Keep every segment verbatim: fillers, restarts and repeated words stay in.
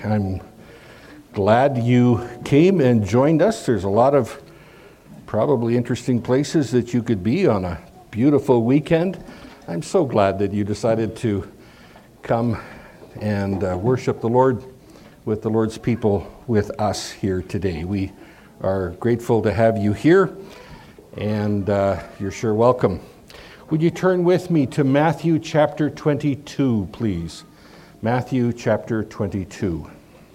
I'm glad you came and joined us. There's a lot of probably interesting places that you could be on a beautiful weekend. I'm so glad that you decided to come and uh, worship the Lord with the Lord's people with us here today. We are grateful to have you here, and uh, you're sure welcome. Would you turn with me to Matthew chapter twenty-two, please? Matthew chapter twenty-two.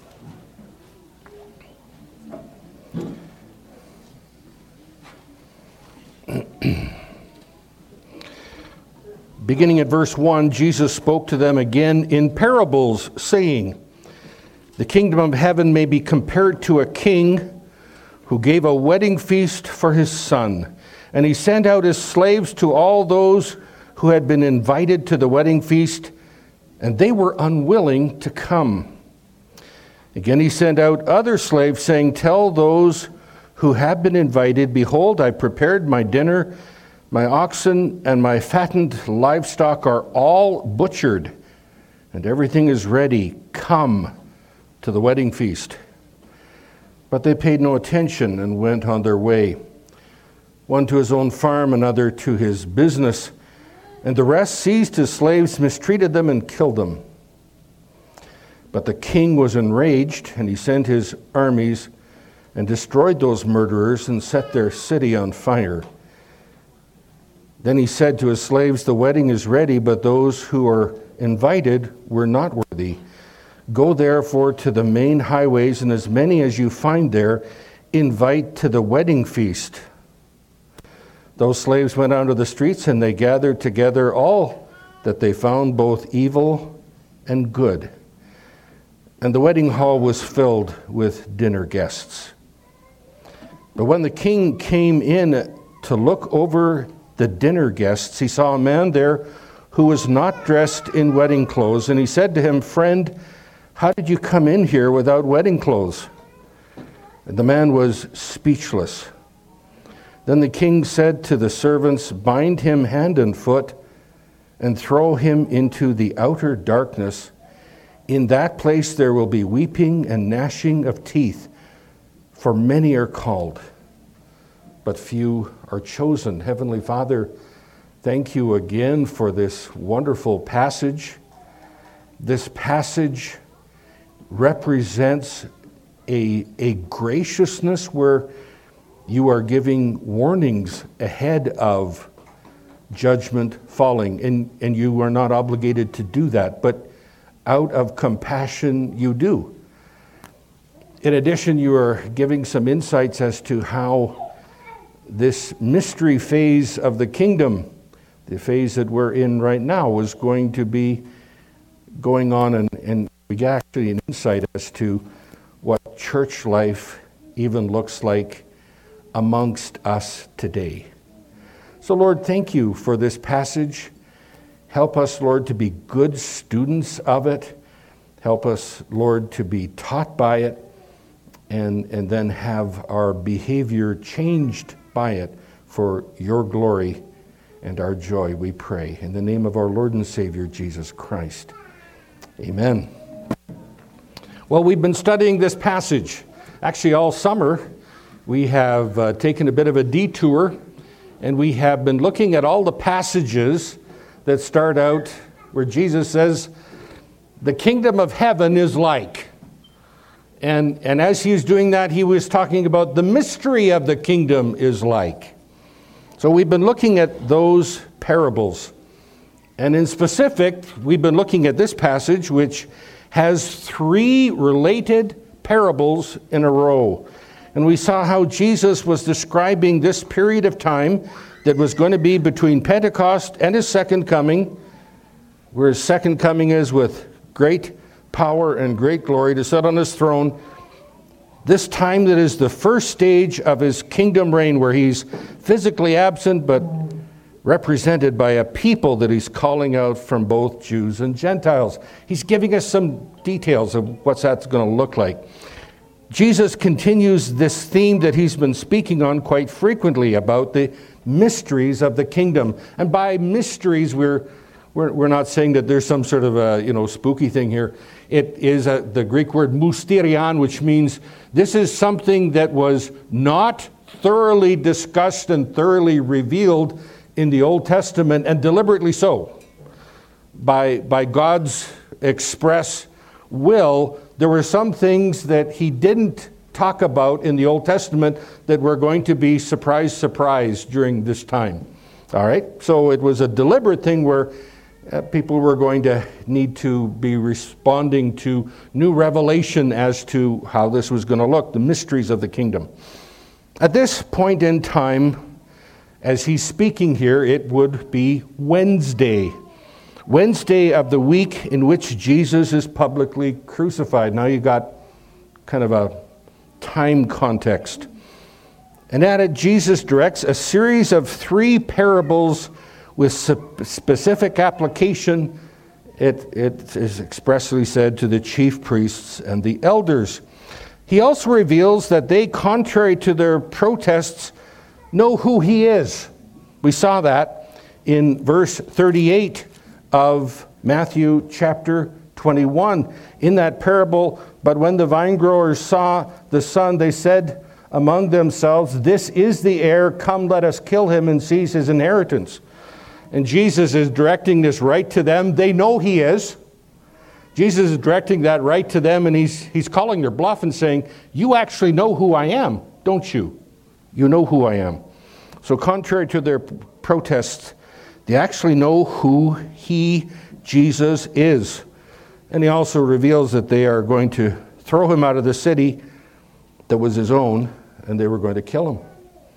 Beginning at verse one, Jesus spoke to them again in parables, saying, "The kingdom of heaven may be compared to a king who gave a wedding feast for his son. And he sent out his slaves to all those who had been invited to the wedding feast, and they were unwilling to come. Again he sent out other slaves, saying, 'Tell those who have been invited, behold, I prepared my dinner. My oxen and my fattened livestock are all butchered, and everything is ready. Come to the wedding feast.' But they paid no attention and went on their way, one to his own farm, another to his business. And the rest seized his slaves, mistreated them, and killed them. But the king was enraged, and he sent his armies and destroyed those murderers and set their city on fire. Then he said to his slaves, 'The wedding is ready, but those who are invited were not worthy. Go therefore to the main highways, and as many as you find there, invite to the wedding feast.' Those slaves went out to the streets, and they gathered together all that they found, both evil and good. And the wedding hall was filled with dinner guests. But when the king came in to look over the dinner guests, he saw a man there who was not dressed in wedding clothes. And he said to him, 'Friend, how did you come in here without wedding clothes?' And the man was speechless. Then the king said to the servants, 'Bind him hand and foot and throw him into the outer darkness. In that place there will be weeping and gnashing of teeth, for many are called, but few are chosen.'" Heavenly Father, thank you again for this wonderful passage. This passage represents a, a graciousness where you are giving warnings ahead of judgment falling, and, and you are not obligated to do that, but out of compassion you do. In addition, you are giving some insights as to how this mystery phase of the kingdom, the phase that we're in right now, is going to be going on, and, and we get actually an insight as to what church life even looks like amongst us today. So Lord, thank you for this passage. Help us, Lord, to be good students of it. Help us, Lord, to be taught by it, and, and then have our behavior changed by it for your glory and our joy, we pray. In the name of our Lord and Savior, Jesus Christ. Amen. Well, we've been studying this passage. Actually, all summer, we have uh, taken a bit of a detour, and we have been looking at all the passages that start out where Jesus says, "The kingdom of heaven is like." And, and as he was doing that, he was talking about the mystery of the kingdom is like. So we've been looking at those parables. And in specific, we've been looking at this passage, which has three related parables in a row. And we saw how Jesus was describing this period of time that was going to be between Pentecost and his second coming, where his second coming is with great power and great glory to sit on his throne. This time that is the first stage of his kingdom reign, where he's physically absent but represented by a people that he's calling out from both Jews and Gentiles. He's giving us some details of what that's going to look like. Jesus continues this theme that he's been speaking on quite frequently about the mysteries of the kingdom. And by mysteries, we're We're, we're not saying that there's some sort of a, you know, spooky thing here. It is a, the Greek word mysterion, which means this is something that was not thoroughly discussed and thoroughly revealed in the Old Testament, and deliberately so. By, by God's express will, there were some things that he didn't talk about in the Old Testament that were going to be surprise, surprise during this time. All right? So it was a deliberate thing where uh, people were going to need to be responding to new revelation as to how this was going to look, the mysteries of the kingdom. At this point in time, as he's speaking here, it would be Wednesday. Wednesday of the week in which Jesus is publicly crucified. Now you got kind of a time context. And at it, Jesus directs a series of three parables with specific application. It, it is expressly said to the chief priests and the elders. He also reveals that they, contrary to their protests, know who he is. We saw that in verse thirty-eight of Matthew chapter twenty-one. In that parable, but when the vinegrowers saw the son, they said among themselves, "This is the heir, come let us kill him and seize his inheritance." And Jesus is directing this right to them. They know he is. Jesus is directing that right to them, and he's, he's calling their bluff and saying, you actually know who I am, don't you? You know who I am. So contrary to their protests, they actually know who he, Jesus, is. And he also reveals that they are going to throw him out of the city that was his own, and they were going to kill him.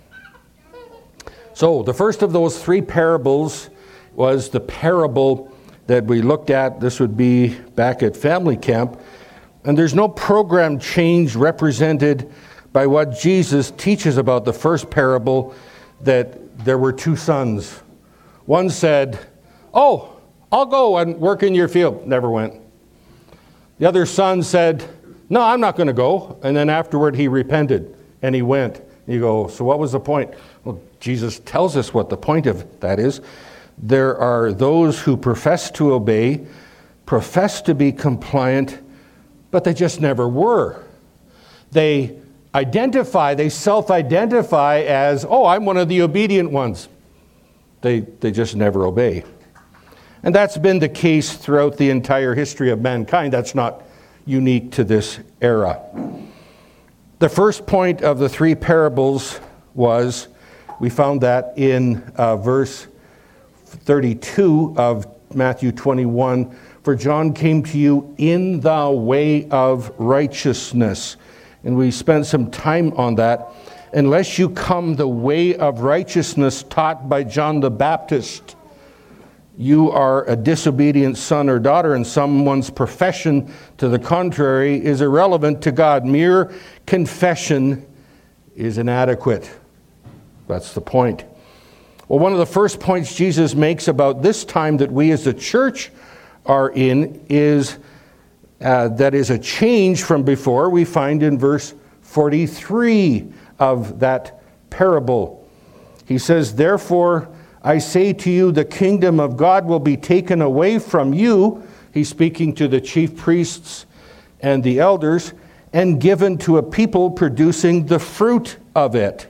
So the first of those three parables was the parable that we looked at. This would be back at family camp. And there's no program change represented by what Jesus teaches about the first parable, that there were two sons. One said, oh, I'll go and work in your field. Never went. The other son said, no, I'm not going to go. And then afterward he repented and he went. You go, so what was the point? Well, Jesus tells us what the point of that is. There are those who profess to obey, profess to be compliant, but they just never were. They identify, they self-identify as, oh, I'm one of the obedient ones. They, they just never obey. And that's been the case throughout the entire history of mankind. That's not unique to this era. The first point of the three parables was, we found that in uh, verse thirty-two of Matthew twenty-one, for John came to you in the way of righteousness. And we spent some time on that. Unless you come the way of righteousness taught by John the Baptist, you are a disobedient son or daughter, and someone's profession to the contrary is irrelevant to God. Mere confession is inadequate. That's the point. Well, one of the first points Jesus makes about this time that we as a church are in is uh, that is a change from before. We find in verse forty-three of that parable. He says, therefore, I say to you, the kingdom of God will be taken away from you. He's speaking to the chief priests and the elders, and given to a people producing the fruit of it.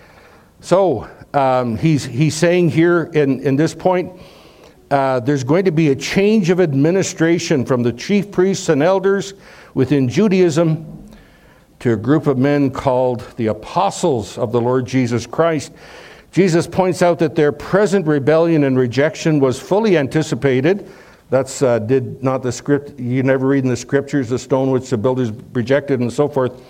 So um, he's he's saying here in, in this point, uh, there's going to be a change of administration from the chief priests and elders within Judaism to a group of men called the apostles of the Lord Jesus Christ. Jesus points out that their present rebellion and rejection was fully anticipated. That's uh, did not the script, you never read in the scriptures, the stone which the builders rejected and so forth.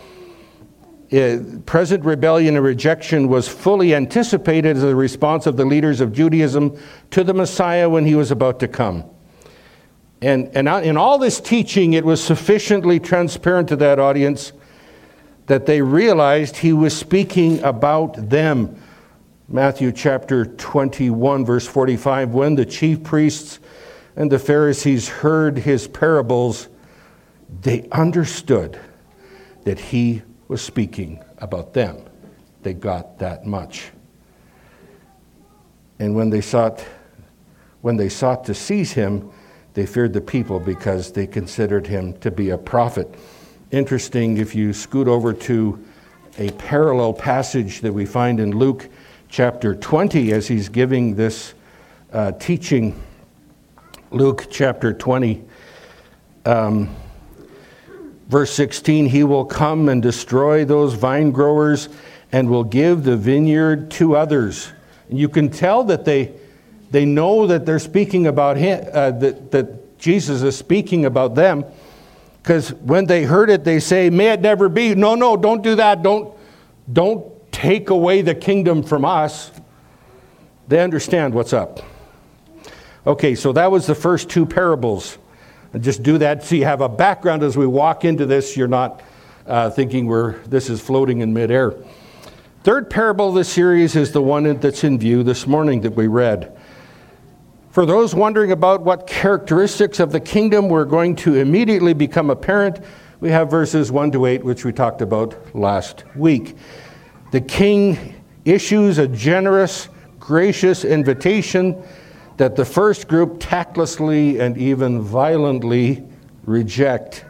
It, present rebellion and rejection was fully anticipated as a response of the leaders of Judaism to the Messiah when he was about to come. And, and in all this teaching, it was sufficiently transparent to that audience that they realized he was speaking about them. Matthew chapter twenty-one, verse forty-five, when the chief priests and the Pharisees heard his parables, they understood that he was speaking about them. They got that much. And when they sought When they sought to seize him, they feared the people because they considered him to be a prophet. Interesting, if you scoot over to a parallel passage that we find in Luke chapter twenty, as he's giving this uh, teaching, Luke chapter twenty, um, verse sixteen, he will come and destroy those vine growers and will give the vineyard to others. And you can tell that they they know that they're speaking about him, uh, that, that Jesus is speaking about them, because when they heard it, they say, may it never be. No, no, don't do that. Don't, don't take away the kingdom from us. They understand what's up. Okay, so that was the first two parables. And just do that so you have a background as we walk into this. You're not uh, thinking we're this is floating in midair. Third parable of the series is the one that's in view this morning that we read. For those wondering about what characteristics of the kingdom were going to immediately become apparent, we have verses one to eight, which we talked about last week. The king issues a generous, gracious invitation that the first group tactlessly and even violently reject.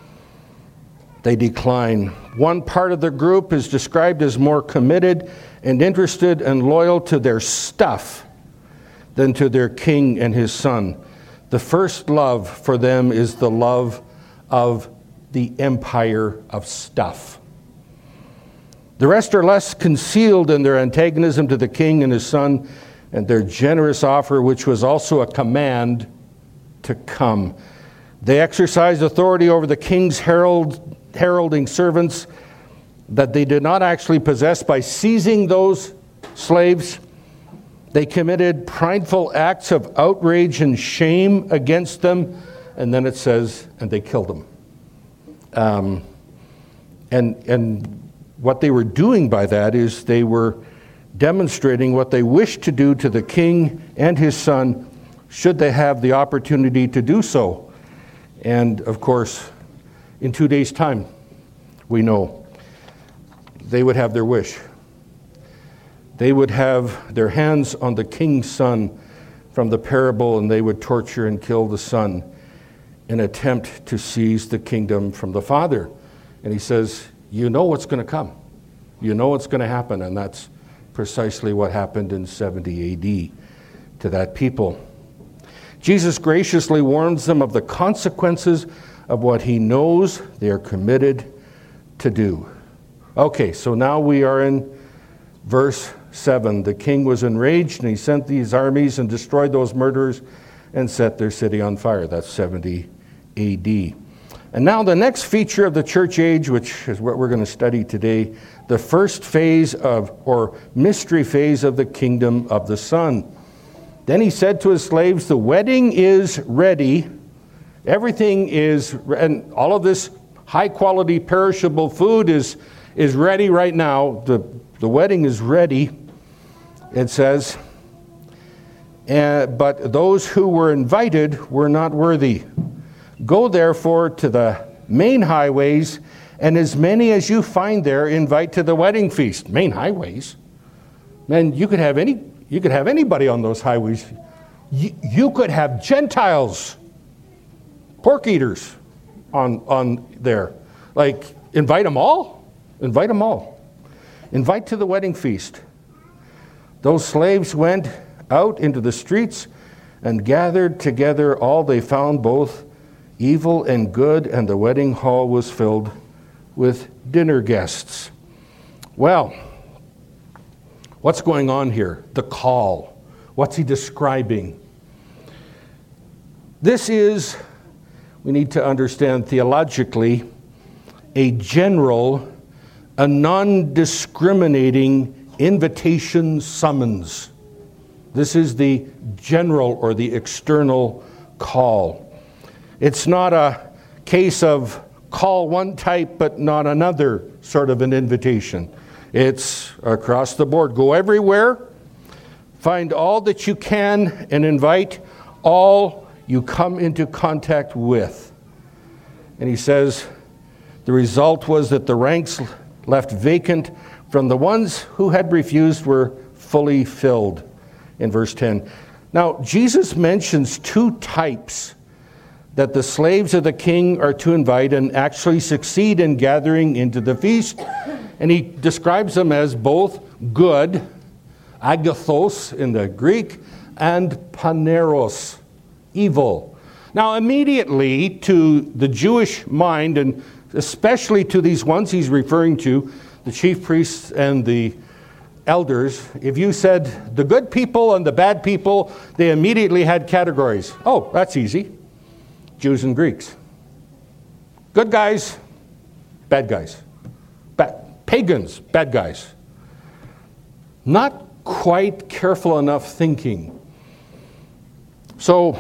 They decline. One part of the group is described as more committed and interested and loyal to their stuff than to their king and his son. The first love for them is the love of the empire of stuff. The rest are less concealed in their antagonism to the king and his son and their generous offer, which was also a command to come. They exercised authority over the king's herald, heralding servants that they did not actually possess by seizing those slaves. They committed prideful acts of outrage and shame against them. And then it says, and they killed them. Um, and, and what they were doing by that is they were demonstrating what they wished to do to the king and his son, should they have the opportunity to do so. And of course, in two days' time, we know they would have their wish. They would have their hands on the king's son from the parable, and they would torture and kill the son in an attempt to seize the kingdom from the father. And he says, you know what's going to come. You know what's going to happen, and that's precisely what happened in seventy A D to that people. Jesus graciously warns them of the consequences of what he knows they are committed to do. Okay, so now we are in verse seven. The king was enraged, and he sent these armies and destroyed those murderers and set their city on fire. That's seventy A D. And now the next feature of the church age, which is what we're going to study today, the first phase of, or mystery phase of the kingdom of the Son. Then he said to his slaves, the wedding is ready. Everything is, and all of this high quality perishable food is, is ready right now. The, the wedding is ready, it says. Uh, but those who were invited were not worthy. Go therefore to the main highways, and as many as you find there, invite to the wedding feast. Main highways? Man, you could have any, you could have anybody on those highways. You, you could have Gentiles, pork eaters on, on there. Like, invite them all? Invite them all. Invite to the wedding feast. Those slaves went out into the streets and gathered together all they found, both evil and good, and the wedding hall was filled with dinner guests. Well, what's going on here? The call. What's he describing? This is, we need to understand theologically, a general, a non-discriminating invitation summons. This is the general or the external call. It's not a case of call one type but not another sort of an invitation. It's across the board. Go everywhere, find all that you can, and invite all you come into contact with. And he says, the result was that the ranks left vacant from the ones who had refused were fully filled. In verse ten, Now, Jesus mentions two types that the slaves of the king are to invite and actually succeed in gathering into the feast. And he describes them as both good, agathos in the Greek, and paneros, evil. Now, immediately to the Jewish mind, and especially to these ones he's referring to, the chief priests and the elders, if you said the good people and the bad people, they immediately had categories. Oh, that's easy. Jews and Greeks. Good guys, bad guys. Bad, pagans, bad guys. Not quite careful enough thinking. So,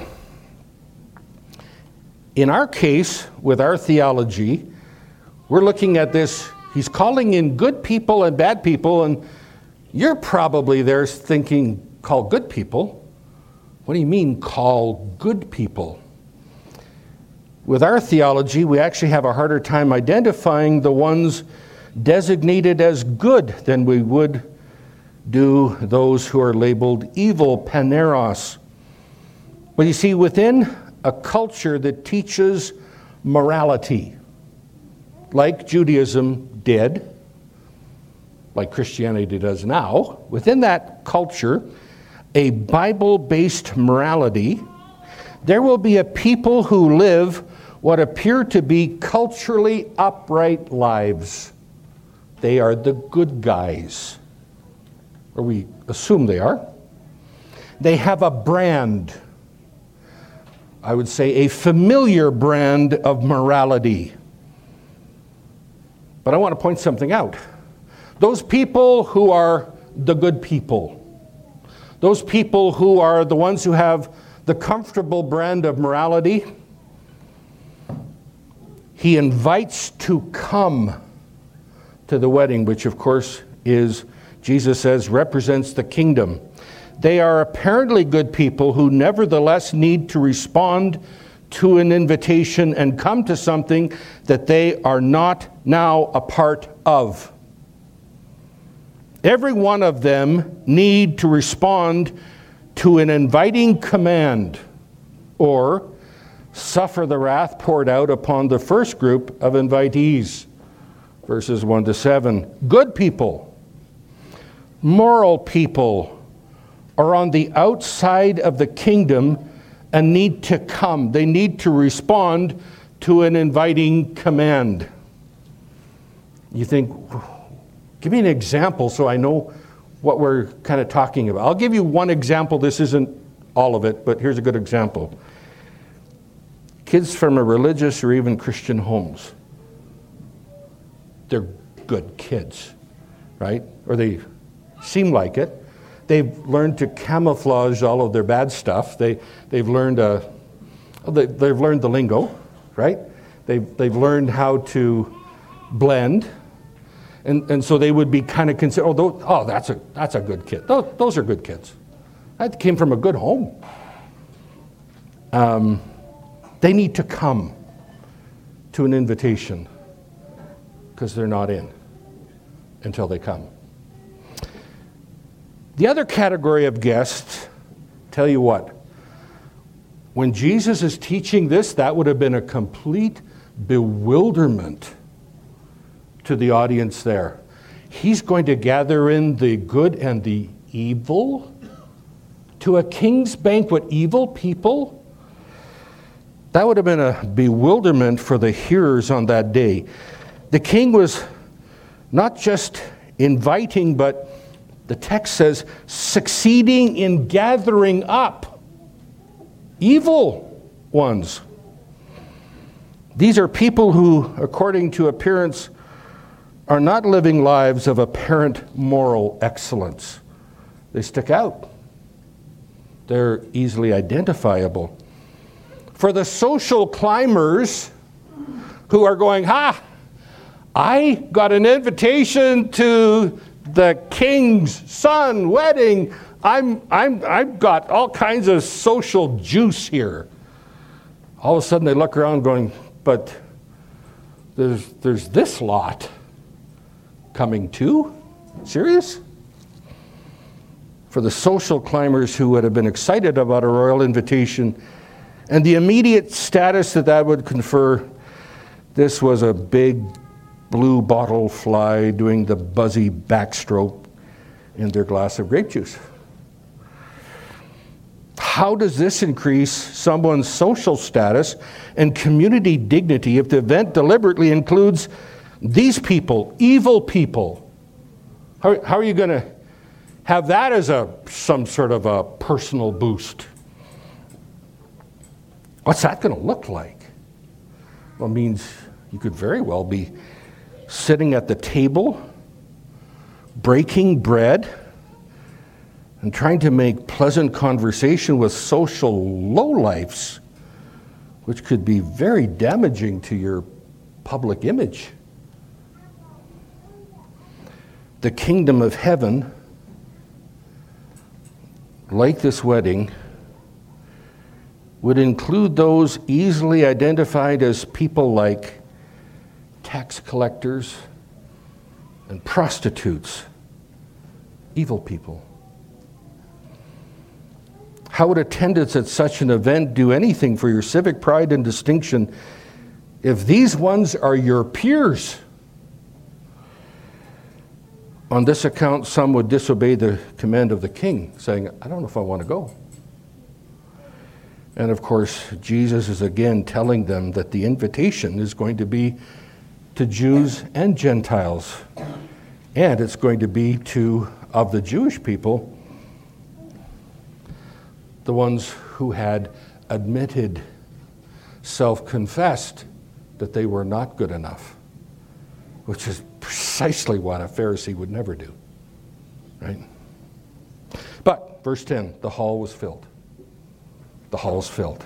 in our case, with our theology, we're looking at this, he's calling in good people and bad people, and you're probably there thinking, call good people? What do you mean, call good people? With our theology, we actually have a harder time identifying the ones designated as good than we would do those who are labeled evil, paneros. But you see, within a culture that teaches morality, like Judaism did, like Christianity does now, within that culture, a Bible-based morality, there will be a people who live what appear to be culturally upright lives. They are the good guys, or we assume they are. They have a brand, I would say a familiar brand of morality. But I want to point something out. Those people who are the good people, those people who are the ones who have the comfortable brand of morality, he invites to come to the wedding, which of course is, Jesus says, represents the kingdom. They are apparently good people who nevertheless need to respond to an invitation and come to something that they are not now a part of. Every one of them need to respond to an inviting command, or suffer the wrath poured out upon the first group of invitees. Verses one to seven. Good people, moral people, are on the outside of the kingdom and need to come. They need to respond to an inviting command. You think, give me an example so I know what we're kind of talking about. I'll give you one example. This isn't all of it, but here's a good example. Kids from a religious or even Christian homes, they're good kids, right? Or they seem like it. They've learned to camouflage all of their bad stuff. They, they've learned uh, they, they've learned the lingo, right? They've, they've learned how to blend. And, and so they would be kind of considered, oh, those, oh that's, a, that's a good kid. Those, those are good kids. That came from a good home. Um, they need to come to an invitation because they're not in until they come. The other category of guests, tell you what, when Jesus is teaching this, that would have been a complete bewilderment to the audience there. He's going to gather in the good and the evil to a king's banquet, evil people. That would have been a bewilderment for the hearers on that day. The king was not just inviting, but the text says, succeeding in gathering up evil ones. These are people who, according to appearance, are not living lives of apparent moral excellence. They stick out. They're easily identifiable. For the social climbers who are going, ha, I got an invitation to the king's son wedding. I'm, I'm, I've got all kinds of social juice here. All of a sudden they look around going, but there's, there's this lot coming too? Serious? for the social climbers who would have been excited about a royal invitation and the immediate status that that would confer, this was a big blue bottle fly doing the buzzy backstroke in their glass of grape juice. How does this increase someone's social status and community dignity if the event deliberately includes these people, evil people? How, how are you going to have that as a some sort of a personal boost? What's that going to look like? Well, it means you could very well be sitting at the table, breaking bread, and trying to make pleasant conversation with social lowlifes, which could be very damaging to your public image. The kingdom of heaven, like this wedding, would include those easily identified as people like tax collectors and prostitutes, evil people. How would attendance at such an event do anything for your civic pride and distinction if these ones are your peers? On this account, some would disobey the command of the king, saying, I don't know if I want to go. And of course, Jesus is again telling them that the invitation is going to be to Jews and Gentiles. And it's going to be to, of the Jewish people, the ones who had admitted, self-confessed that they were not good enough, which is precisely what a Pharisee would never do, right? But, verse ten, the hall was filled. The hall's filled.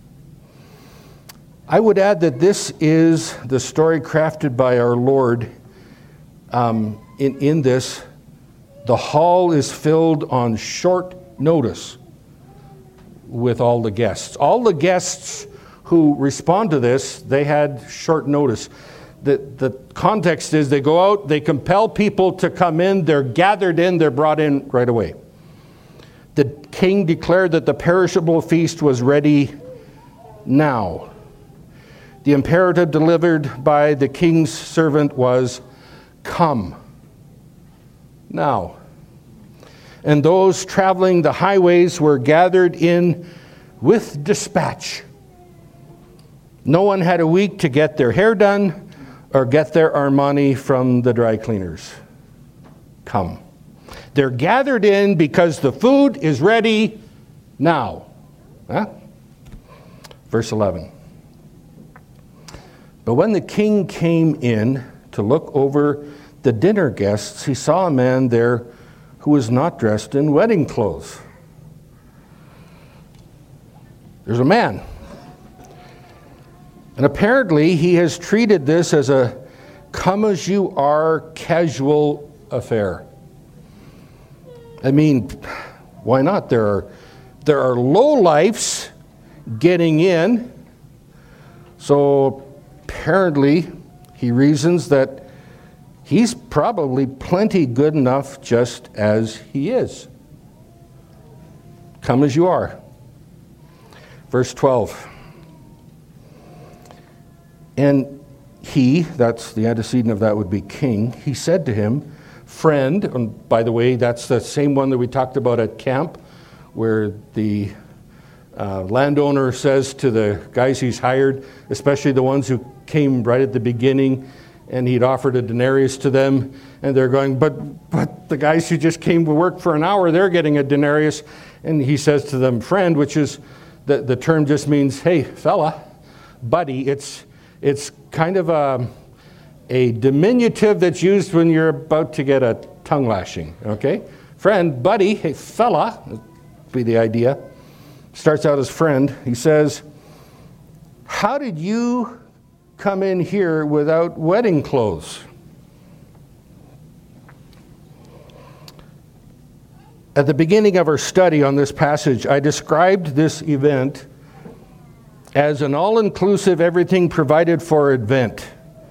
I would add that this is the story crafted by our Lord. Um, in, in this, the hall is filled on short notice with all the guests. All the guests who respond to this, they had short notice. The, the context is they go out, they compel people to come in, they're gathered in, they're brought in right away. The king declared that the perishable feast was ready now. The imperative delivered by the king's servant was, come now. And those traveling the highways were gathered in with dispatch. No one had a week to get their hair done or get their Armani from the dry cleaners. Come. They're gathered in because the food is ready now. Huh? Verse eleven. But when the king came in to look over the dinner guests, he saw a man there who was not dressed in wedding clothes. There's a man. And apparently he has treated this as a come-as-you-are casual affair. I mean, why not? There are, there are lowlifes getting in. So apparently he reasons that he's probably plenty good enough just as he is. Come as you are. Verse twelve. And he, that's the antecedent of that would be king, he said to him, friend, and by the way, that's the same one that we talked about at camp, where the uh, landowner says to the guys he's hired, especially the ones who came right at the beginning, and he'd offered a denarius to them, and they're going, but but the guys who just came to work for an hour, they're getting a denarius. And he says to them, friend, which is, the, the term just means, hey, fella, buddy. It's it's kind of a, a diminutive that's used when you're about to get a tongue lashing, okay? Friend, buddy, hey, fella, would be the idea. Starts out as friend. He says, how did you come in here without wedding clothes? At the beginning of our study on this passage, I described this event as an all-inclusive, everything provided for event.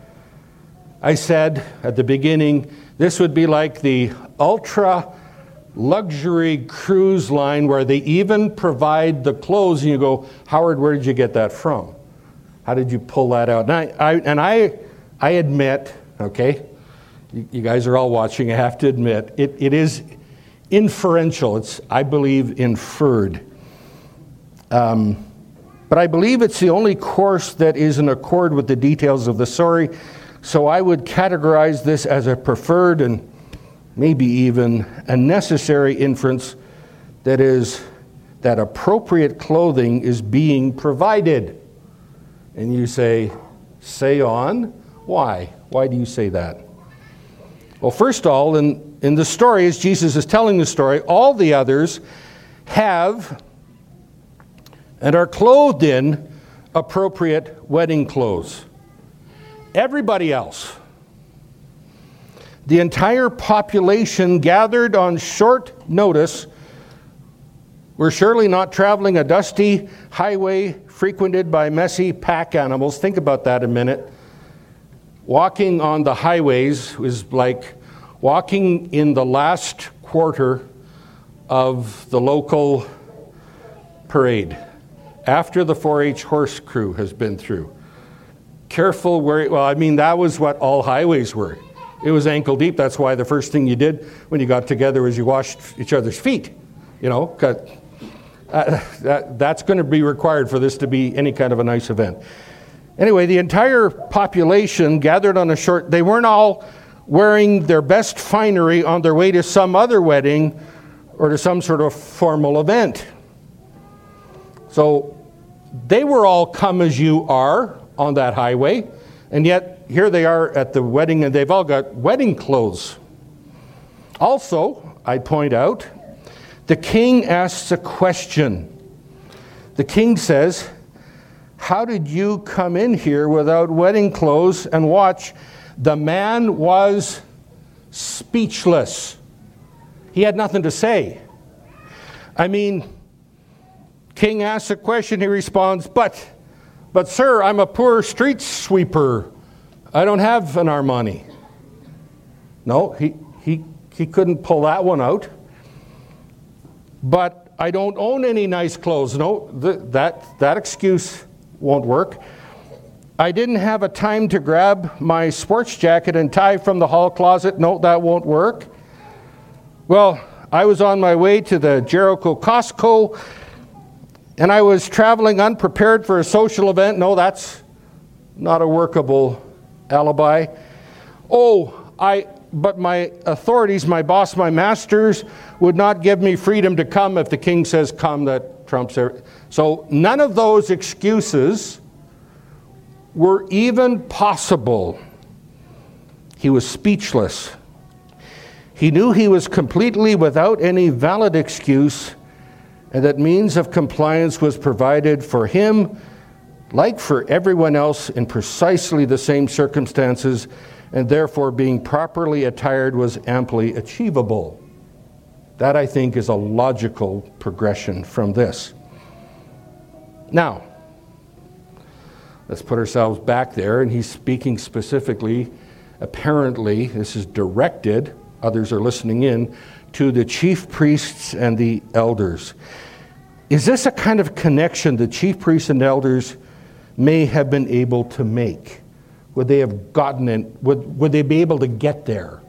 I said at the beginning, this would be like the ultra luxury cruise line where they even provide the clothes, and you go, Howard, where did you get that from? How did you pull that out? And I, I, and I, I admit, okay, you, you guys are all watching, I have to admit, it, it is inferential. It's, I believe, inferred. Um, but I believe it's the only course that is in accord with the details of the story. So I would categorize this as a preferred and maybe even a necessary inference, that is, that appropriate clothing is being provided. And you say, say on. Why? Why do you say that? Well, first of all, in, in the story, as Jesus is telling the story, all the others have and are clothed in appropriate wedding clothes. Everybody else, the entire population gathered on short notice, were surely not traveling a dusty highway frequented by messy pack animals. Think about that a minute. Walking on the highways was like walking in the last quarter of the local parade after the four H horse crew has been through. Careful where, well, I mean, that was what all highways were. It was ankle deep. That's why the first thing you did when you got together was you washed each other's feet. You know, 'cause, uh, that, that's going to be required for this to be any kind of a nice event. Anyway, the entire population gathered on a short, they weren't all wearing their best finery on their way to some other wedding or to some sort of formal event. So they were all come as you are on that highway, and yet here they are at the wedding, and they've all got wedding clothes. Also, I point out, the king asks a question. The king says, how did you come in here without wedding clothes? And watch, the man was speechless. He had nothing to say. I mean, king asks a question, he responds, but, but sir, I'm a poor street sweeper. I don't have an Armani. No, he, he, he couldn't pull that one out. But I don't own any nice clothes. No, th- that, that excuse won't work. I didn't have a time to grab my sports jacket and tie from the hall closet. No, that won't work. Well, I was on my way to the Jericho Costco, and I was traveling unprepared for a social event. No, that's not a workable alibi. Oh, I, but my authorities, my boss, my masters would not give me freedom to come. If the king says come, that trumps everything. So none of those excuses were even possible. He was speechless. He knew he was completely without any valid excuse, and that means of compliance was provided for him, like for everyone else, in precisely the same circumstances, and therefore being properly attired was amply achievable. That, I think, is a logical progression from this. Now, let's put ourselves back there, and he's speaking specifically, apparently, this is directed, others are listening in, to the chief priests and the elders. Is this a kind of connection the chief priests and elders may have been able to make? Would they have gotten in? Would, would they be able to get there?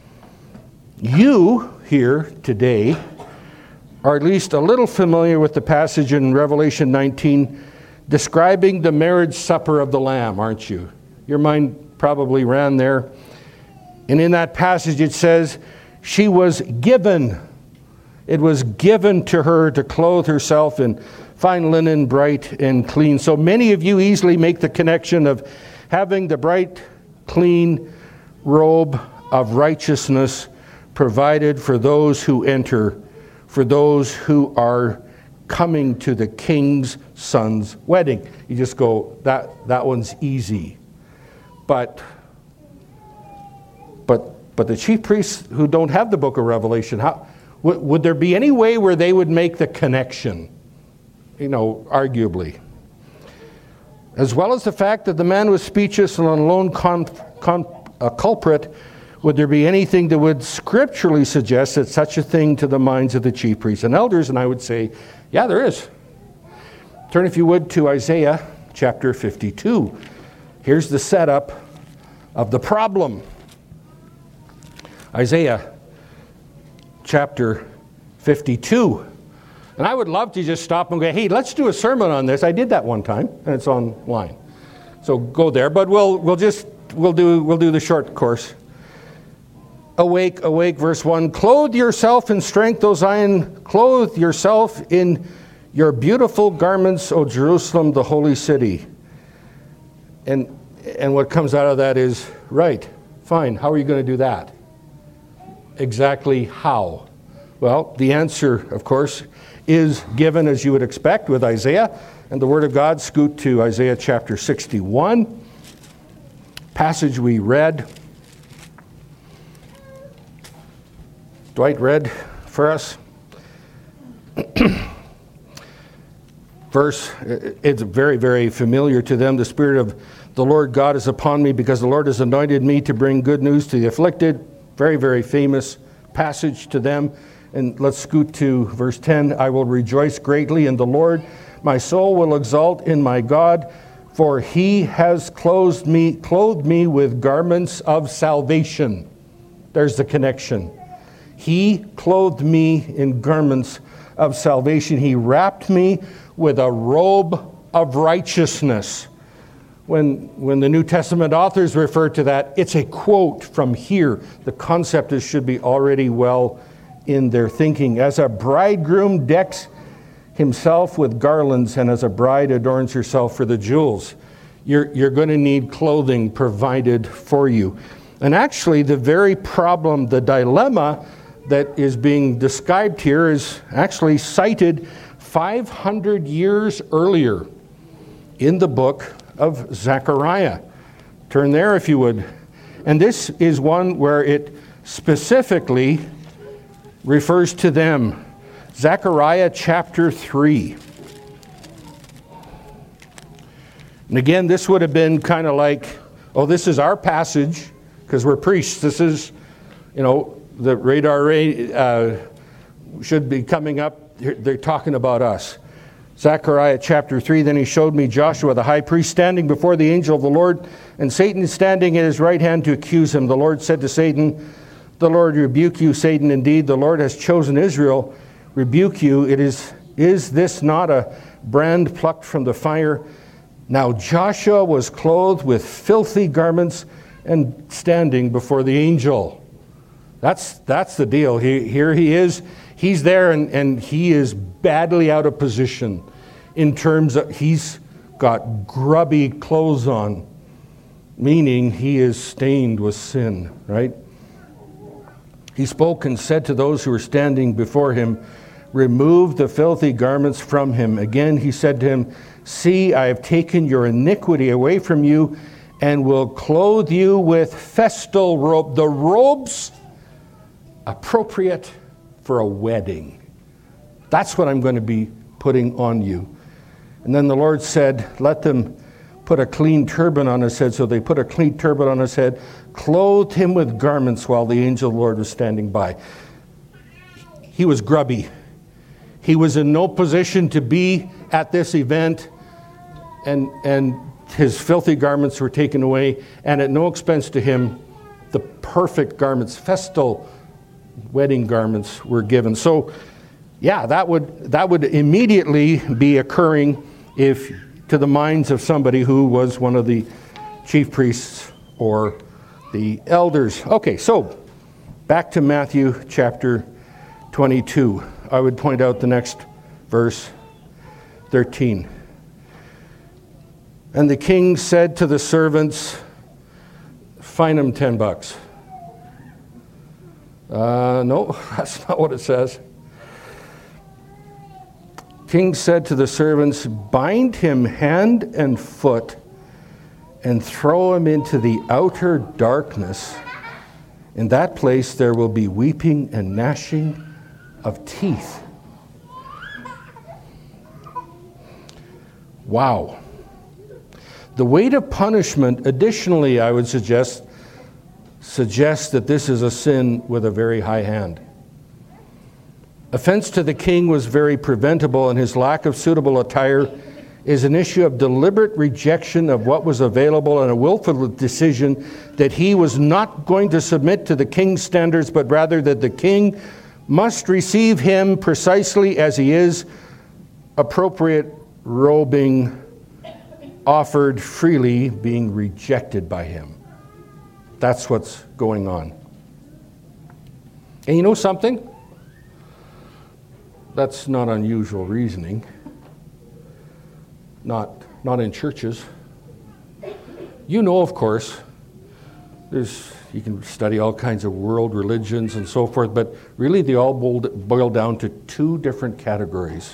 You here today are at least a little familiar with the passage in Revelation nineteen describing the marriage supper of the Lamb, aren't you? Your mind probably ran there. And in that passage it says, she was given. It was given to her to clothe herself in fine linen, bright and clean. So many of you easily make the connection of having the bright, clean robe of righteousness provided for those who enter, for those who are coming to the king's son's wedding. You just go, that, that one's easy. But, but, but the chief priests who don't have the book of Revelation, how, w- would there be any way where they would make the connection? You know, arguably. As well as the fact that the man was speechless and an alone con- con- a culprit, would there be anything that would scripturally suggest that such a thing to the minds of the chief priests and elders? And I would say, yeah, there is. Turn, if you would, to Isaiah chapter fifty-two. Here's the setup of the problem. Isaiah chapter fifty-two. And I would love to just stop and go, hey, let's do a sermon on this. I did that one time, and it's online. So go there, but we'll we'll just we'll do we'll do the short course. Awake, awake, verse one. Clothe yourself in strength, O Zion. Clothe yourself in your beautiful garments, O Jerusalem, the holy city. And and what comes out of that is, right, fine, how are you going to do that? Exactly how? Well, the answer, of course, is given as you would expect with Isaiah. And the Word of God, scoot to Isaiah chapter sixty-one, passage we read. Dwight read for us. Verse, it's very, very familiar to them. The Spirit of the Lord God is upon me because the Lord has anointed me to bring good news to the afflicted. Very, very famous passage to them. And let's scoot to verse ten. I will rejoice greatly in the Lord. My soul will exult in my God, for he has clothed me, clothed me with garments of salvation. There's the connection. He clothed me in garments of salvation. He wrapped me with a robe of righteousness. When, when the New Testament authors refer to that, it's a quote from here. The concept is, should be already well in their thinking. As a bridegroom decks himself with garlands, and as a bride adorns herself for the jewels, you're, you're going to need clothing provided for you. And actually, the very problem, the dilemma that is being described here is actually cited five hundred years earlier in the book of Zechariah. Turn there if you would. And this is one where it specifically refers to them. Zechariah chapter three. And again, this would have been kind of like, oh, this is our passage, because we're priests. This is, you know, the radar uh, should be coming up. They're talking about us. Zechariah chapter three, then he showed me Joshua the high priest standing before the angel of the Lord, and Satan standing at his right hand to accuse him. The Lord said to Satan, the Lord rebuke you, Satan. Indeed, the Lord has chosen Israel. Rebuke you. It is, is this not a brand plucked from the fire? Now Joshua was clothed with filthy garments and standing before the angel. That's that's the deal. He, here he is. He's there, and, and he is badly out of position in terms of he's got grubby clothes on, meaning he is stained with sin, right? He spoke and said to those who were standing before him, remove the filthy garments from him. Again he said to him, see, I have taken your iniquity away from you and will clothe you with festal robe. The robes appropriate for a wedding. That's what I'm going to be putting on you. And then the Lord said, let them put a clean turban on his head. So they put a clean turban on his head, clothed him with garments while the angel of the Lord was standing by. He was grubby. He was in no position to be at this event, and, and his filthy garments were taken away, and at no expense to him, the perfect garments, festal wedding garments were given. So, yeah, that would that would immediately be occurring if to the minds of somebody who was one of the chief priests or the elders. Okay, so back to Matthew chapter twenty-two. I would point out the next verse, thirteen. And the king said to the servants, fine him ten bucks. Uh, no, that's not what it says. King said to the servants, bind him hand and foot and throw him into the outer darkness. In that place there will be weeping and gnashing of teeth. Wow. The weight of punishment, additionally, I would suggest, suggests that this is a sin with a very high hand. Offense to the king was very preventable, and his lack of suitable attire is an issue of deliberate rejection of what was available and a willful decision that he was not going to submit to the king's standards, but rather that the king must receive him precisely as he is, appropriate robing offered freely, being rejected by him. That's what's going on. And you know something? That's not unusual reasoning. Not, not in churches. You know, of course, there's you can study all kinds of world religions and so forth, but really they all boil down to two different categories.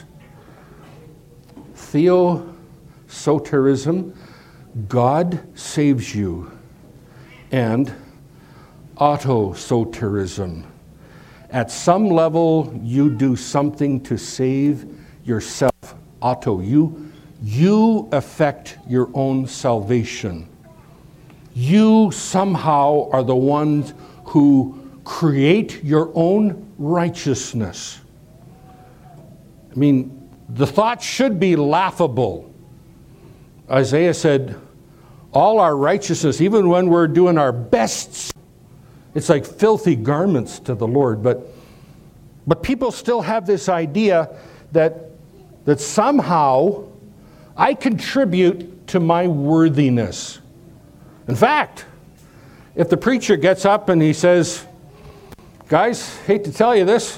Theosoterism, God saves you, and autosoterism. At some level, you do something to save yourself. Auto, you, you affect your own salvation. You somehow are the ones who create your own righteousness. I mean, the thought should be laughable. Isaiah said, all our righteousness, even when we're doing our best, it's like filthy garments to the Lord. But, but people still have this idea that, that somehow I contribute to my worthiness. In fact, if the preacher gets up and he says, guys, hate to tell you this,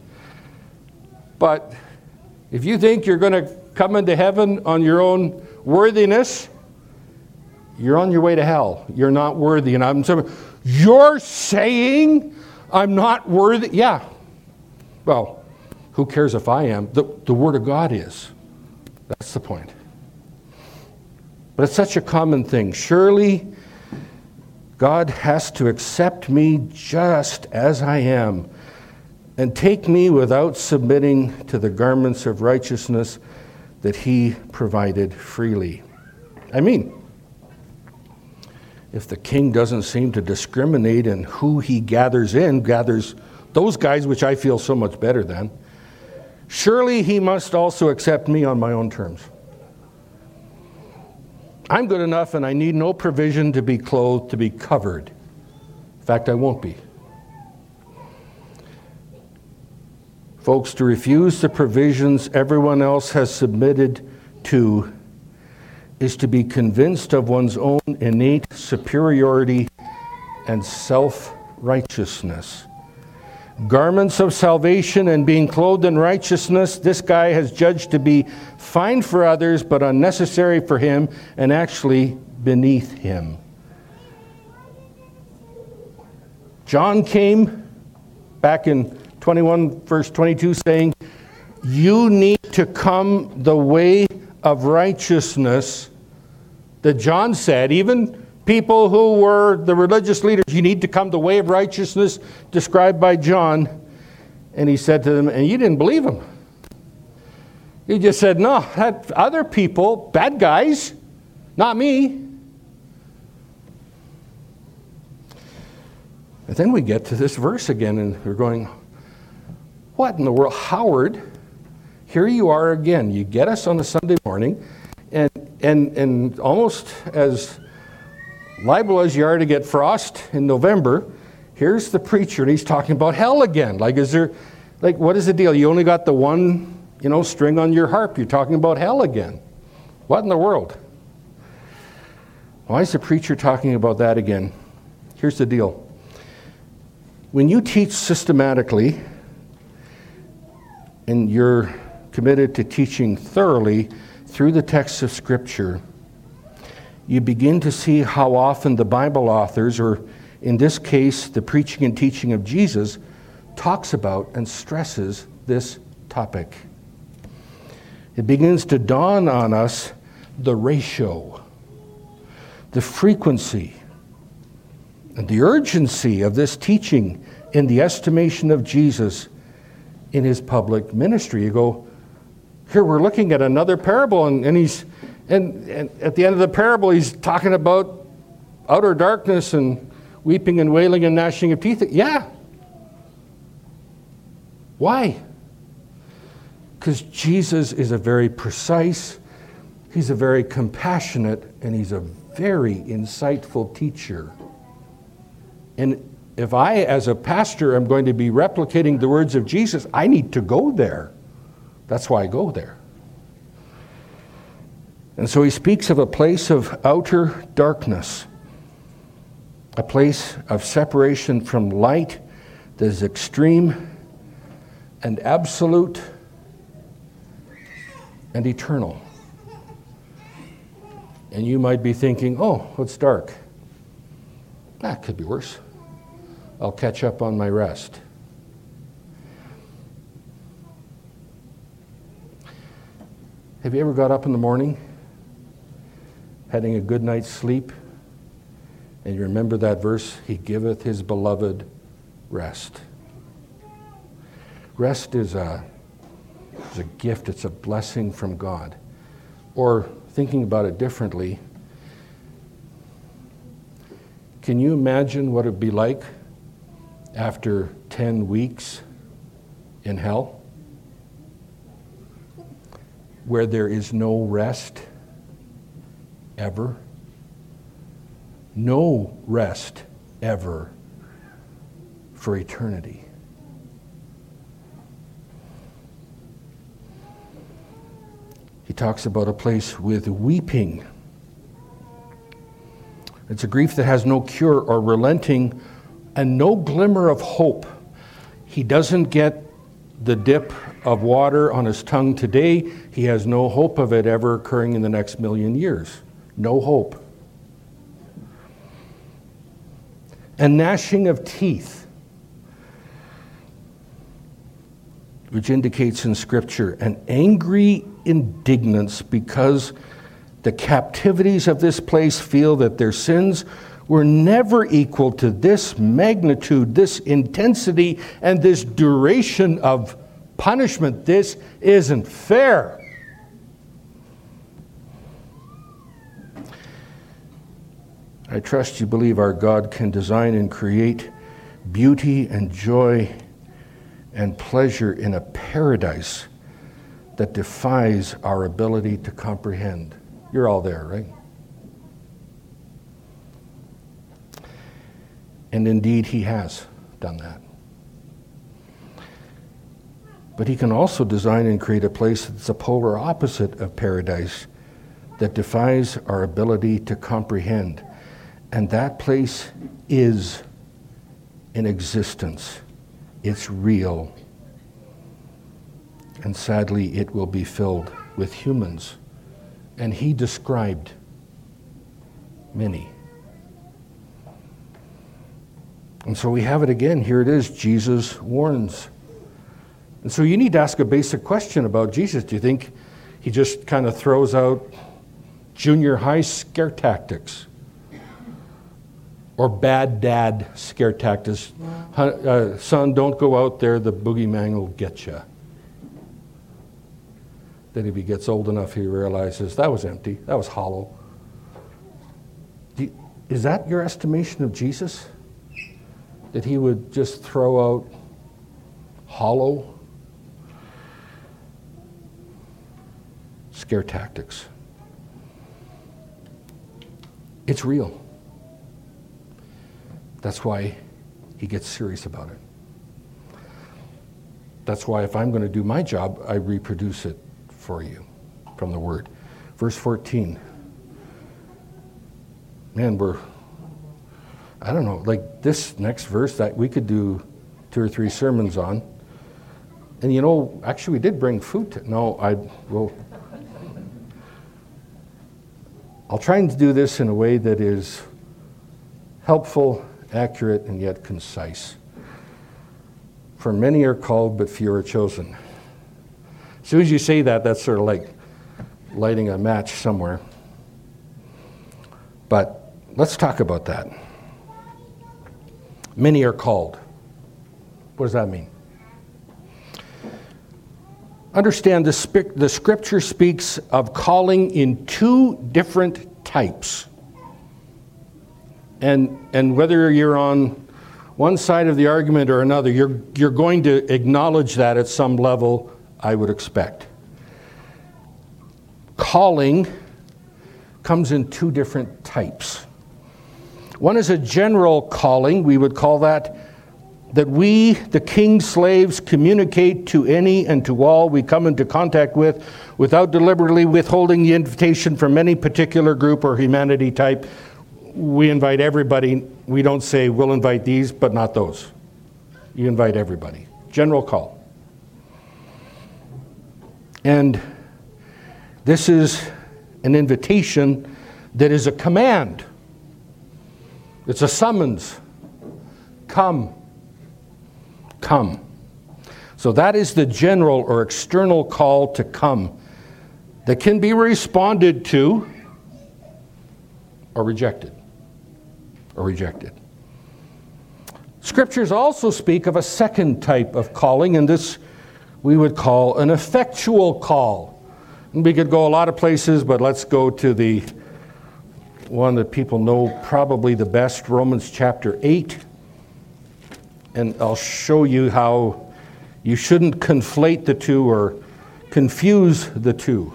but if you think you're going to come into heaven on your own worthiness, you're on your way to hell. You're not worthy. And I'm saying, you're saying I'm not worthy? Yeah. Well, who cares if I am? The, the Word of God is. That's the point. But it's such a common thing. Surely God has to accept me just as I am and take me without submitting to the garments of righteousness that He provided freely. I mean, if the king doesn't seem to discriminate in who he gathers in, gathers those guys which I feel so much better than, surely he must also accept me on my own terms. I'm good enough and I need no provision to be clothed, to be covered. In fact, I won't be. Folks, to refuse the provisions everyone else has submitted to is to be convinced of one's own innate superiority and self-righteousness. Garments of salvation and being clothed in righteousness, this guy has judged to be fine for others, but unnecessary for him, and actually beneath him. John came back in twenty-one, verse twenty-two, saying, you need to come the way of righteousness. That John said, even people who were the religious leaders, you need to come the way of righteousness described by John. And he said to them, and you didn't believe him. He just said, no, that other people, bad guys, not me. And then we get to this verse again, and we're going, what in the world? Howard, here you are again. You get us on a Sunday morning, and and and almost as liable as you are to get frost in November, here's the preacher, and he's talking about hell again. Like, is there, like, what is the deal? You only got the one, you know, string on your harp. You're talking about hell again. What in the world? Why is the preacher talking about that again? Here's the deal. When you teach systematically, and you're committed to teaching thoroughly through the text of Scripture, you begin to see how often the Bible authors, or in this case, the preaching and teaching of Jesus, talks about and stresses this topic. It begins to dawn on us the ratio, the frequency, and the urgency of this teaching in the estimation of Jesus in his public ministry. You go, here we're looking at another parable, and, and he's and, and at the end of the parable he's talking about outer darkness and weeping and wailing and gnashing of teeth? Yeah. Why? Because Jesus is a very precise, he's a very compassionate, and he's a very insightful teacher. And if I, as a pastor, am going to be replicating the words of Jesus, I need to go there. That's why I go there. And so he speaks of a place of outer darkness, a place of separation from light that is extreme and absolute and eternal. And you might be thinking, oh, it's dark. That could be worse. I'll catch up on my rest. Have you ever got up in the morning, having a good night's sleep, and you remember that verse, he giveth his beloved rest? Rest is a, is a gift, it's a blessing from God. Or thinking about it differently, can you imagine what it would be like after ten weeks in hell, where there is no rest ever? No rest ever for eternity. He talks about a place with weeping. It's a grief that has no cure or relenting and no glimmer of hope. He doesn't get the dip of water on his tongue today. He has no hope of it ever occurring in the next million years. No hope. And gnashing of teeth, which indicates in Scripture an angry indignance because the captivities of this place feel that their sins were never equal to this magnitude, this intensity, and this duration of punishment. This isn't fair. I trust you believe our God can design and create beauty and joy and pleasure in a paradise that defies our ability to comprehend. You're all there, right? And indeed, he has done that. But he can also design and create a place that's a polar opposite of paradise that defies our ability to comprehend. And that place is in existence. It's real. And sadly, it will be filled with humans. And he described many. And so we have it again. Here it is. Jesus warns. And so you need to ask a basic question about Jesus. Do you think he just kind of throws out junior high scare tactics? Or bad dad scare tactics? Uh, son, don't go out there. The boogeyman will get you. Then if he gets old enough, he realizes that was empty. That was hollow. Do you, is that your estimation of Jesus? That he would just throw out hollow scare tactics? It's real. That's why he gets serious about it. That's why if I'm going to do my job, I reproduce it for you from the Word. Verse fourteen. Man, we're, I don't know, like this next verse that we could do two or three sermons on. And you know, actually we did bring food to, no, I will, I'll try and do this in a way that is helpful, accurate, and yet concise. For many are called, but few are chosen. As soon as you say that, that's sort of like lighting a match somewhere. But let's talk about that. Many are called. What does that mean? Understand the, sp- the Scripture speaks of calling in two different types. And, and whether you're on one side of the argument or another, you're, you're going to acknowledge that at some level, I would expect. Calling comes in two different types. One is a general calling. We would call that that we, the king's slaves, communicate to any and to all we come into contact with without deliberately withholding the invitation from any particular group or humanity type. We invite everybody. We don't say we'll invite these, but not those. You invite everybody. General call. And this is an invitation that is a command. It's a summons. Come. Come. So that is the general or external call to come that can be responded to or rejected. Or rejected. Scriptures also speak of a second type of calling, and this we would call an effectual call. And we could go a lot of places, but let's go to the one that people know probably the best, Romans chapter eight. And I'll show you how you shouldn't conflate the two or confuse the two.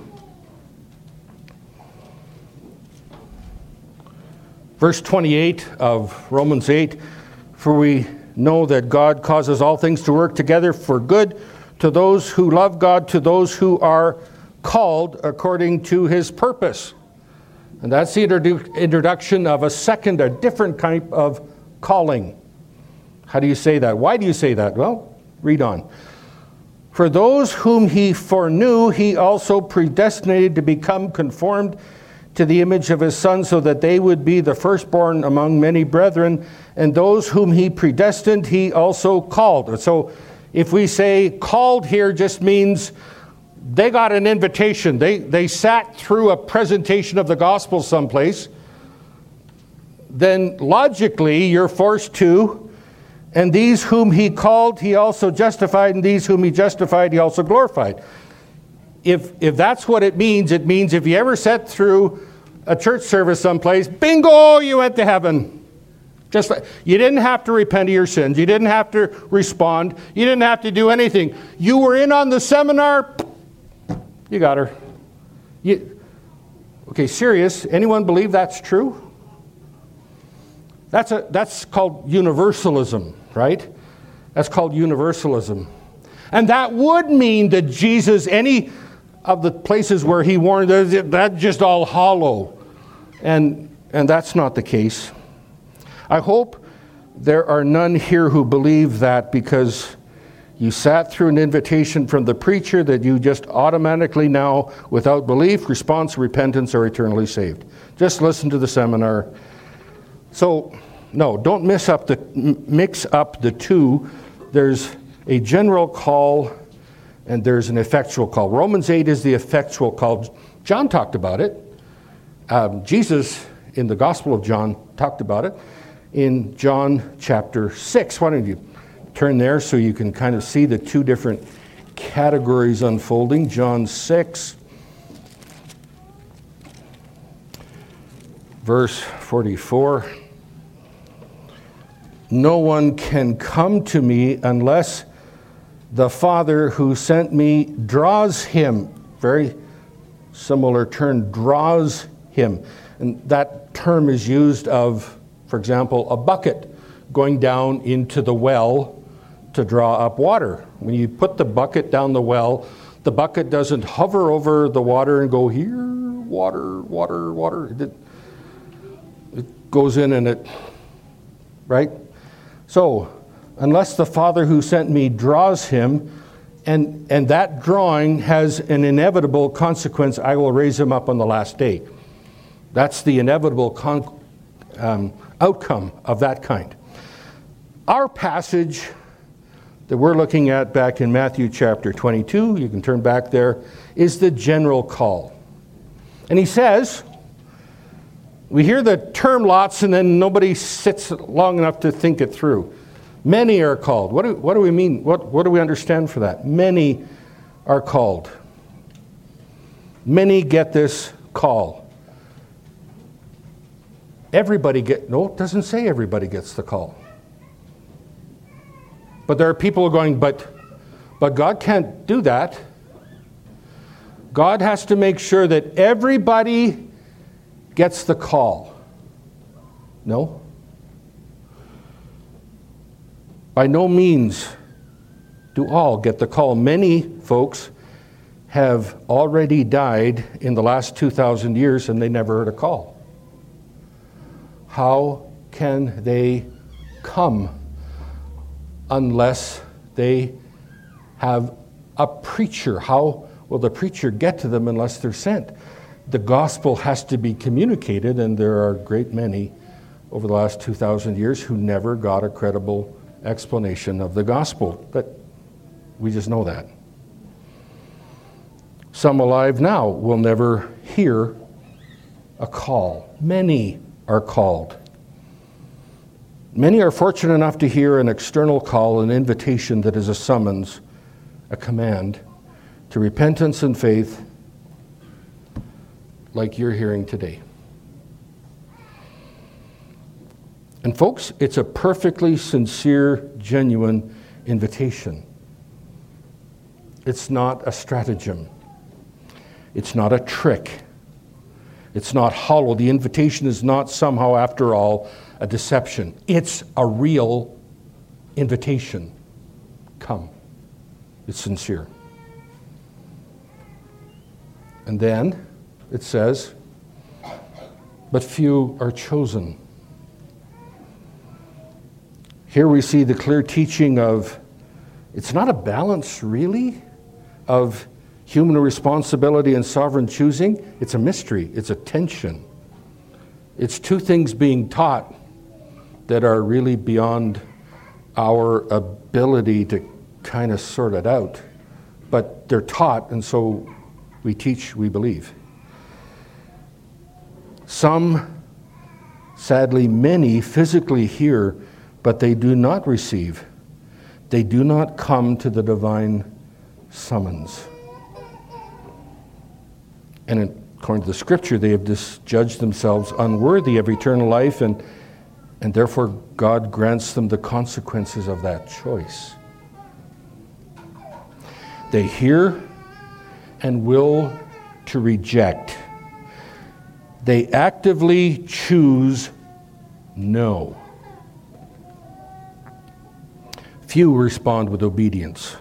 Verse twenty-eight of Romans eight, for we know that God causes all things to work together for good to those who love God, to those who are called according to his purpose. And that's the introdu- introduction of a second, a different type of calling. How do you say that? Why do you say that? Well, read on. For those whom he foreknew, he also predestinated to become conformed to the image of his Son, so that they would be the firstborn among many brethren. And those whom he predestined, he also called. So if we say called here, just means they got an invitation. They, they sat through a presentation of the gospel someplace. Then logically, you're forced to, and these whom he called, he also justified, and these whom he justified, he also glorified. If if that's what it means, it means if you ever sat through a church service someplace, bingo, you went to heaven. Just like, you didn't have to repent of your sins. You didn't have to respond. You didn't have to do anything. You were in on the seminar. You got her. You, okay, serious. Anyone believe that's true? That's a that's called universalism, right? That's called universalism. And that would mean that Jesus, any of the places where he warned, that's just all hollow. And, and that's not the case. I hope there are none here who believe that because you sat through an invitation from the preacher that you just automatically now, without belief, response, repentance, are eternally saved. Just listen to the seminar. So, no, don't mix up the mix up the two. There's a general call and there's an effectual call. Romans eight is the effectual call. John talked about it. Um, Jesus, in the Gospel of John, talked about it in John chapter six. Why don't you turn there so you can kind of see the two different categories unfolding. John six, verse forty-four. No one can come to me unless the Father who sent me draws him. Very similar term, draws him. And that term is used of, for example, a bucket going down into the well to draw up water. When you put the bucket down the well, the bucket doesn't hover over the water and go, here, water, water, water. It, it goes in and it, right? So, unless the Father who sent me draws him, and, and that drawing has an inevitable consequence, I will raise him up on the last day. That's the inevitable con- um, outcome of that kind. Our passage that we're looking at back in Matthew chapter twenty-two, you can turn back there, is the general call. And he says, we hear the term lots and then nobody sits long enough to think it through. Many are called. What do, what do we mean? What, what do we understand for that? Many are called. Many get this call. everybody get, no, it doesn't say everybody gets the call. But there are people going, but, but God can't do that. God has to make sure that everybody gets the call. No. By no means do all get the call. Many folks have already died in the last two thousand years and they never heard a call. How can they come unless they have a preacher? How will the preacher get to them unless they're sent? The gospel has to be communicated, and there are a great many over the last two thousand years who never got a credible explanation of the gospel. But we just know that. Some alive now will never hear a call. Many are called. Many are fortunate enough to hear an external call, an invitation that is a summons, a command to repentance and faith, like you're hearing today. And folks, it's a perfectly sincere, genuine invitation. It's not a stratagem. It's not a trick. It's not hollow. The invitation is not somehow, after all, a deception. It's a real invitation. Come. It's sincere. And then it says, but few are chosen. Here we see the clear teaching of, it's not a balance really, of human responsibility and sovereign choosing. It's a mystery. It's a tension. It's two things being taught that are really beyond our ability to kind of sort it out. But they're taught, and so we teach, we believe. Some, sadly many, physically hear, but they do not receive. They do not come to the divine summons. And according to the scripture, they have judged themselves unworthy of eternal life, and, and therefore God grants them the consequences of that choice. They hear and will to reject. They actively choose no. Few respond with obedience.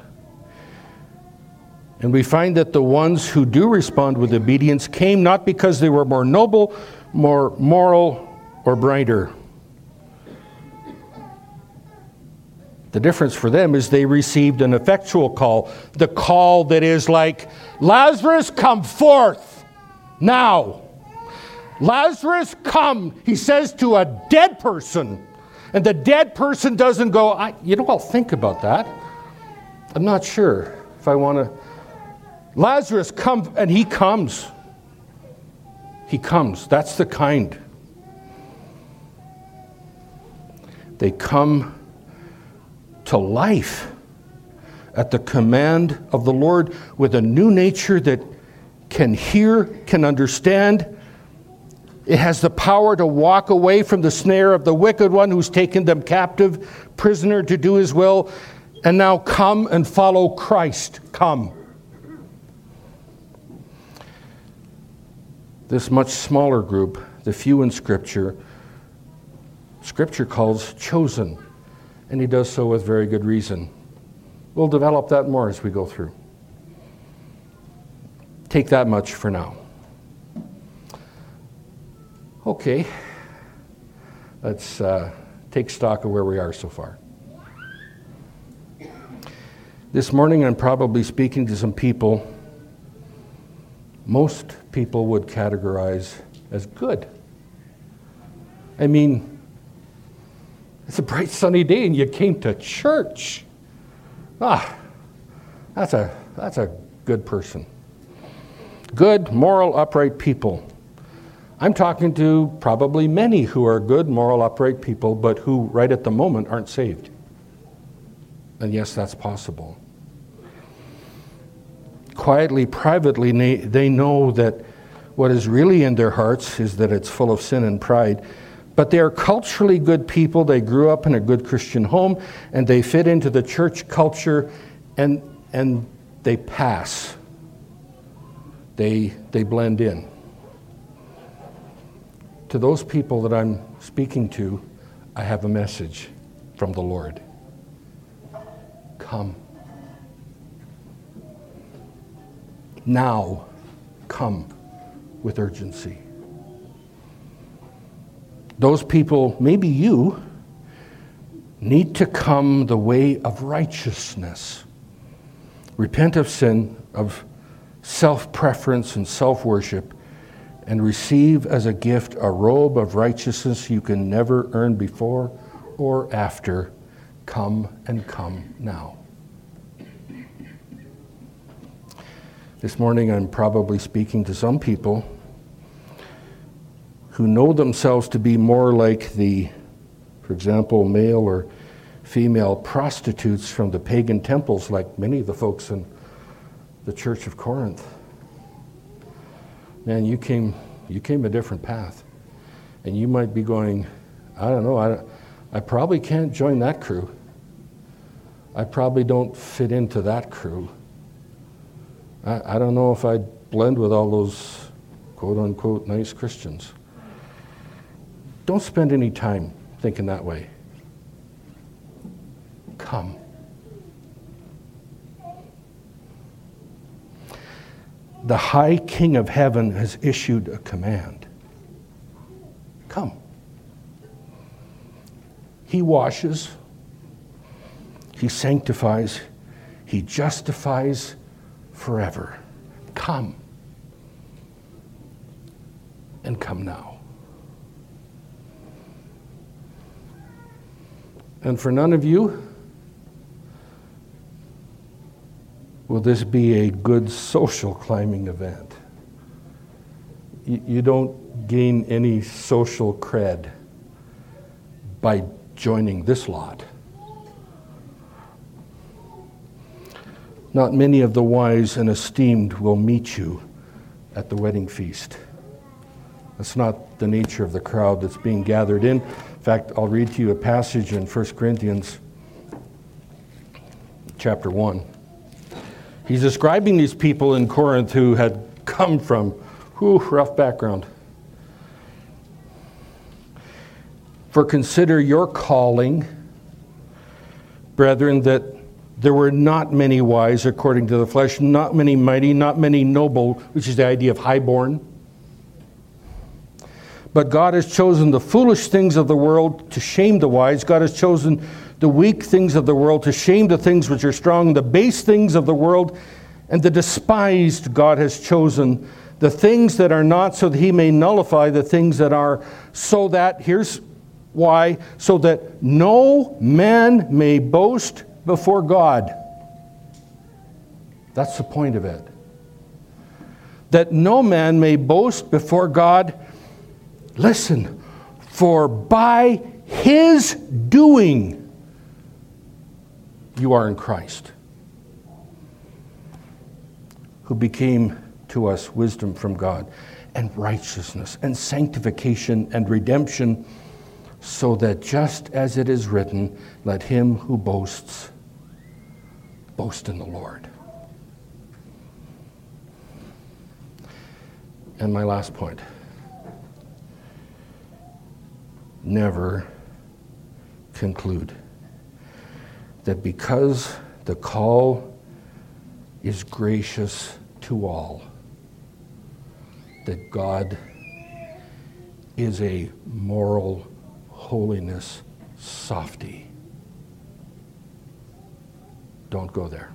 And we find that the ones who do respond with obedience came not because they were more noble, more moral, or brighter. The difference for them is they received an effectual call, the call that is like, Lazarus, come forth now. Lazarus, come, he says to a dead person. And the dead person doesn't go, I, you know, I'll think about that. I'm not sure if I want to. Lazarus, come, and he comes. He comes. That's the kind. They come to life at the command of the Lord with a new nature that can hear, can understand. It has the power to walk away from the snare of the wicked one who's taken them captive, prisoner to do his will, and now come and follow Christ. Come. This much smaller group, the few in Scripture, Scripture calls chosen, and he does so with very good reason. We'll develop that more as we go through. Take that much for now. Okay, let's uh, take stock of where we are so far. This morning I'm probably speaking to some people most people would categorize as good. I mean, it's a bright sunny day and you came to church. Ah, that's a that's a good person. Good, moral, upright people. I'm talking to probably many who are good, moral, upright people, but who right at the moment aren't saved. And yes, that's possible. Quietly, privately, they know that what is really in their hearts is that it's full of sin and pride, But they are culturally good people. They grew up in a good Christian home, and they fit into the church culture, and and they pass. They they blend in. To those people that I'm speaking to, I have a message from the Lord. Come. Now, come with urgency. Those people, maybe you, need to come the way of righteousness. Repent of sin, of self-preference and self-worship, and receive as a gift a robe of righteousness you can never earn before or after. Come and come now. This morning I'm probably speaking to some people who know themselves to be more like the, for example, male or female prostitutes from the pagan temples, like many of the folks in the Church of Corinth. Man, you came you came a different path. And you might be going, I don't know, I, I probably can't join that crew. I probably don't fit into that crew. I, I don't know if I'd blend with all those quote-unquote nice Christians. Don't spend any time thinking that way. Come. The High King of Heaven has issued a command. Come. He washes. He sanctifies. He justifies forever. Come. And come now. And for none of you, will this be a good social climbing event? You, you don't gain any social cred by joining this lot. Not many of the wise and esteemed will meet you at the wedding feast. That's not the nature of the crowd that's being gathered in. In fact, I'll read to you a passage in First Corinthians chapter one. He's describing these people in Corinth who had come from, whew, rough background. For consider your calling, brethren, that there were not many wise according to the flesh, not many mighty, not many noble, which is the idea of highborn. But God has chosen the foolish things of the world to shame the wise. God has chosen the weak things of the world to shame the things which are strong, the base things of the world, and the despised God has chosen the things that are not, so that he may nullify the things that are, so that, here's why, so that no man may boast before God. That's the point of it. That no man may boast before God. Listen, for by his doing you are in Christ, who became to us wisdom from God, and righteousness, and sanctification, and redemption, so that just as it is written, let him who boasts boast in the Lord. And my last point. Never conclude that because the call is gracious to all, that God is a moral holiness softy. Don't go there.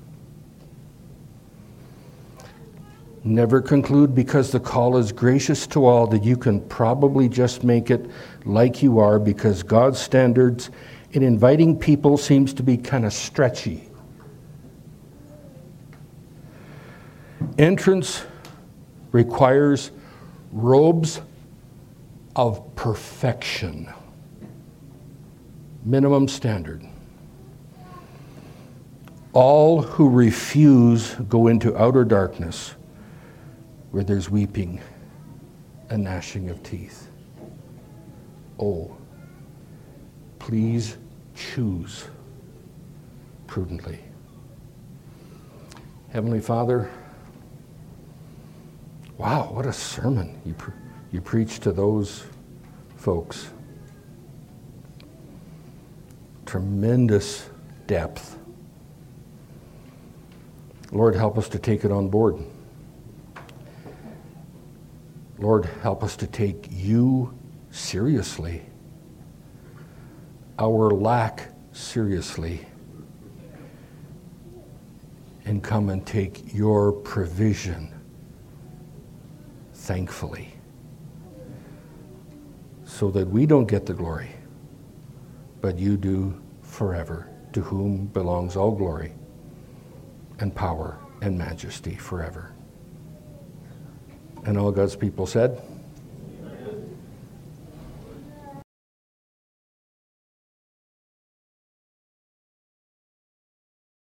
Never conclude because the call is gracious to all that you can probably just make it like you are, because God's standards in inviting people seems to be kind of stretchy. Entrance requires robes of perfection. Minimum standard. All who refuse go into outer darkness, where there's weeping and gnashing of teeth. Oh, please choose prudently. Heavenly Father, wow, what a sermon you, pre- you preached to those folks. Tremendous depth. Lord, help us to take it on board. Lord, help us to take you seriously, our lack seriously, and come and take your provision thankfully, so that we don't get the glory, but you do forever, to whom belongs all glory and power and majesty forever. And all God's people said,